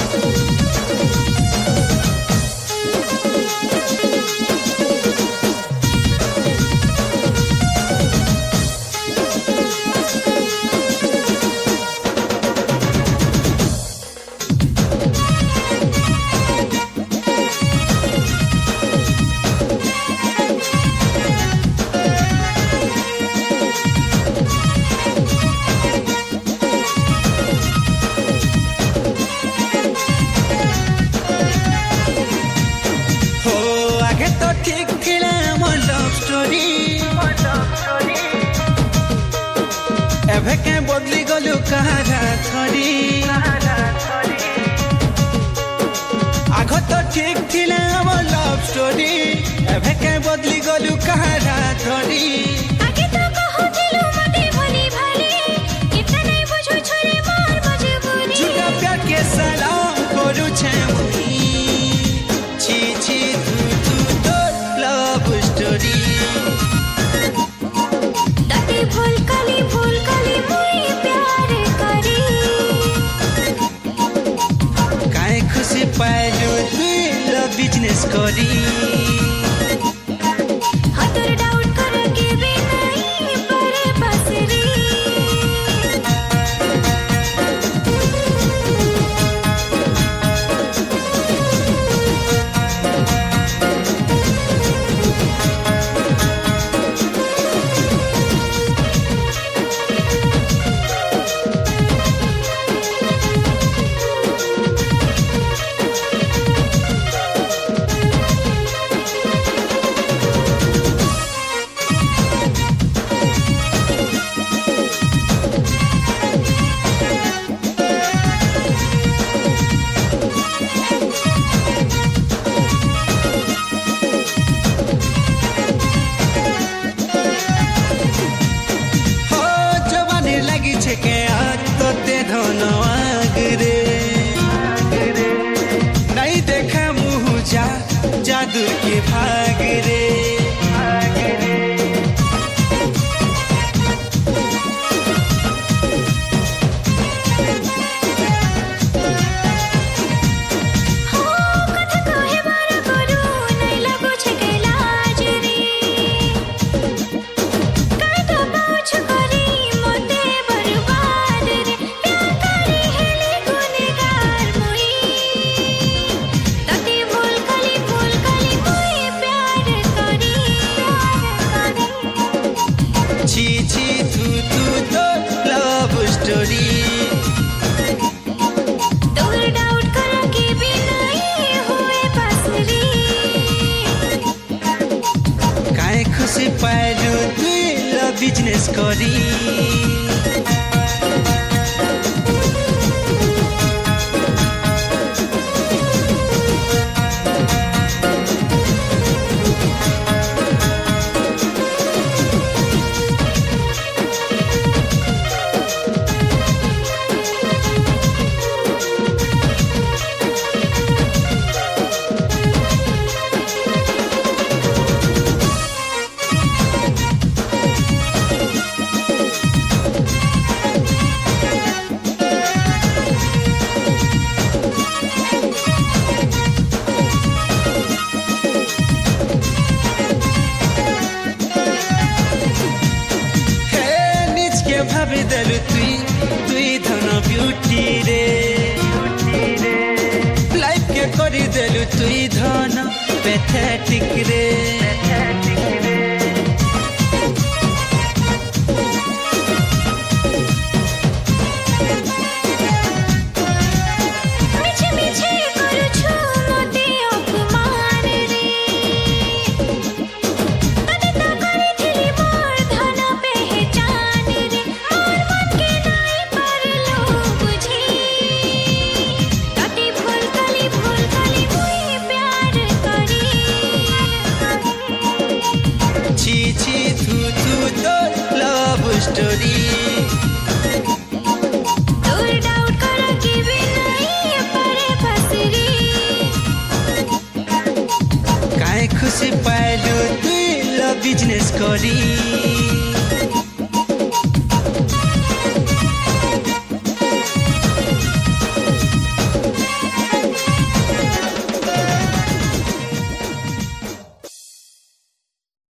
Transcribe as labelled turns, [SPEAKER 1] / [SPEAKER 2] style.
[SPEAKER 1] एभे के बदली गलु कहारा थरी आग तो ठीक थिला हमर लव स्टोरी एभे के बदली गलु कहारा थरी
[SPEAKER 2] आगे तो कहथिलु मते भली भली कितना नै बुझु छोरे मोर मजबूरी
[SPEAKER 1] जुगा प्यार के सलाम करू छे मुई छी छी तू तो लव स्टोरी
[SPEAKER 2] दादी भूल कली मुई प्यार करी
[SPEAKER 1] काहे खुशी पाइलु तू लव बिजनेस करी
[SPEAKER 2] हतोर डाउट कर के भी नहीं परे बसरी
[SPEAKER 1] के आज तो ते धनवाग रे नहीं देखा मुँह जादू के भाग रे खुशी पाइलु तू लव बिजनेस करी भाभी देलु तुई धन ब्यूटी रे लाइफ के करी देलु तुई धन पैथेटिक रे स्टोरी
[SPEAKER 2] तोर डाउट कर के भी नहीं परे बसरी
[SPEAKER 1] काहे खुशी पाइलु तू लव बिजनेस करी